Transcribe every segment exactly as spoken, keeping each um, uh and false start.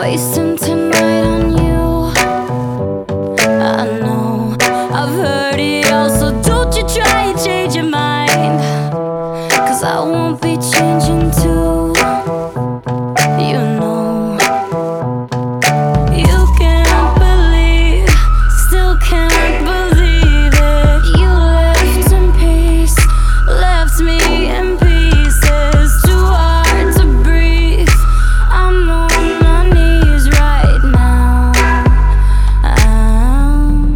wasting tonight on you. I know I've heard it all, so don't you try and change your mind, 'cause I won't be changing too. You know you can't believe, still can't believe it. You left in peace, left me in pieces. Too hard to breathe, I'm on my knees right now. I'm,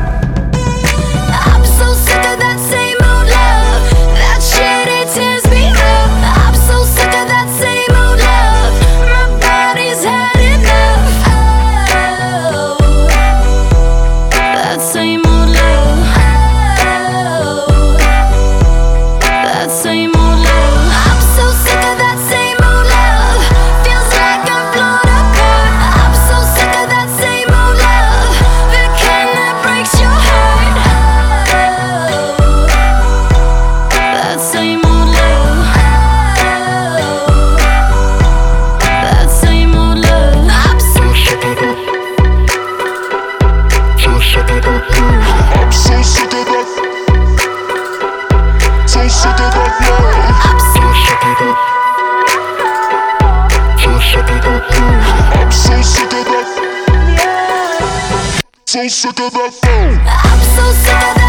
I'm so sick of that same old love. That shit, it tears me up. I'm so sick of that same old love. My body's had enough. Oh, that same old love. Oh, that same old love. I'm so sick of that same old love. Feels like I'm blown apart. I'm so sick of that same old love. The kind that breaks your heart. Oh, that same old love. Oh, that same old love. I'm so sick of that. So sick of that. I'm so sick of that. So sick of that love. I'm so sick of that. So sick of that. I'm so sick of that. So sick of that phone. I'm so sick of that.